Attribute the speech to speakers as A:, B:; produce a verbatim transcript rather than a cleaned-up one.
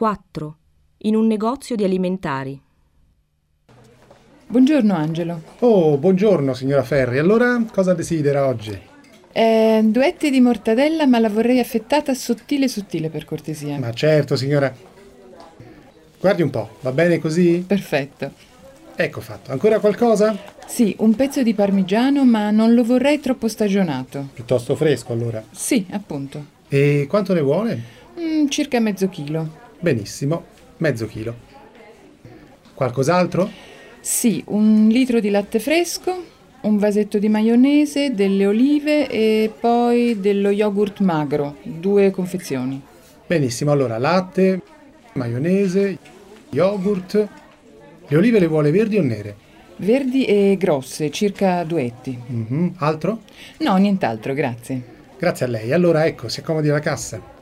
A: quattro, in un negozio di alimentari.
B: Buongiorno Angelo.
C: Oh, buongiorno signora Ferri. Allora, cosa desidera oggi?
B: Eh, duetti di mortadella, ma la vorrei affettata sottile sottile per cortesia.
C: Ma certo, signora. Guardi un po', va bene così?
B: Perfetto.
C: Ecco fatto. Ancora qualcosa?
B: Sì, un pezzo di parmigiano, ma non lo vorrei troppo stagionato.
C: Piuttosto fresco, allora.
B: Sì, appunto.
C: E quanto ne vuole?
B: Mm, circa mezzo chilo.
C: Benissimo, mezzo chilo. Qualcos'altro?
B: Sì, un litro di latte fresco, un vasetto di maionese, delle olive e poi dello yogurt magro, due confezioni.
C: Benissimo, allora latte, maionese, yogurt. Le olive le vuole verdi o nere?
B: Verdi e grosse, circa duetti.
C: Mhm. Altro?
B: No, nient'altro, grazie.
C: Grazie a lei. Allora ecco, si accomodi alla cassa.